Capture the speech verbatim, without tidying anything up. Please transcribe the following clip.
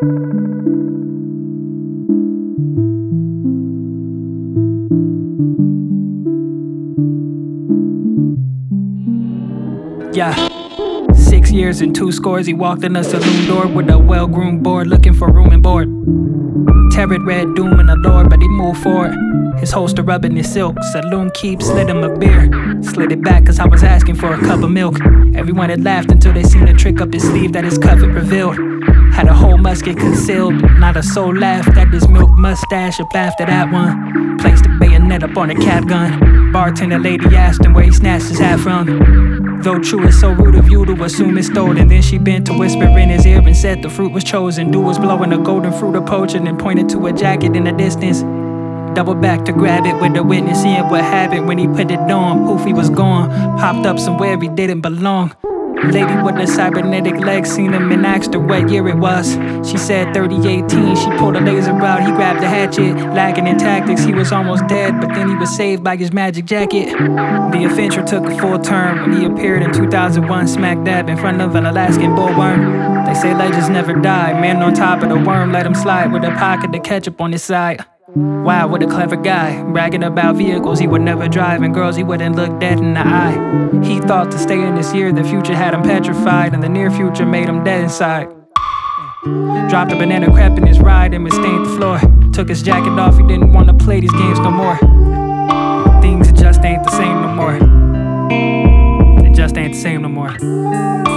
Yeah. Six years and two scores, he walked in a saloon door with a well-groomed board, looking for room and board. Tarot read doom and allure, but he moved forward. His holster rubbing his silk, saloon keep slid him a beer. Slid it back cause I was asking for a cup of milk. Everyone had laughed until they seen a trick up his sleeve that his covet revealed. Had a whole musket concealed, not a soul laughed at his milk mustache up after that one. Placed a bayonet up on a cap gun. Bartender lady asked him where he snatched his hat from. Though true, it's so rude of you to assume it's stolen. Then she bent to whisper in his ear and said the fruit was chosen. Dew was blowing a golden fruit of poaching and pointed to a jacket in the distance. Double back to grab it with the witness, seeing what happened when he put it on. Poof, he was gone. Popped up somewhere he didn't belong. Lady with the cybernetic legs seen him and asked her what year it was. She said thirty eighteen, she pulled a laser out, he grabbed the hatchet. Lacking in tactics, he was almost dead, but then he was saved by his magic jacket. The adventure took a full turn when he appeared in two thousand one, smack dab in front of an Alaskan bullworm. They say legends never die, man on top of the worm let him slide with a pocket of ketchup on his side. Wow, what a clever guy, bragging about vehicles he would never drive and girls he wouldn't look dead in the eye. He thought to stay in this year, the future had him petrified, and the near future made him dead inside. Dropped a banana crepe in his ride and stained the floor. Took his jacket off, he didn't want to play these games no more. Things just ain't the same no more. They just ain't the same no more.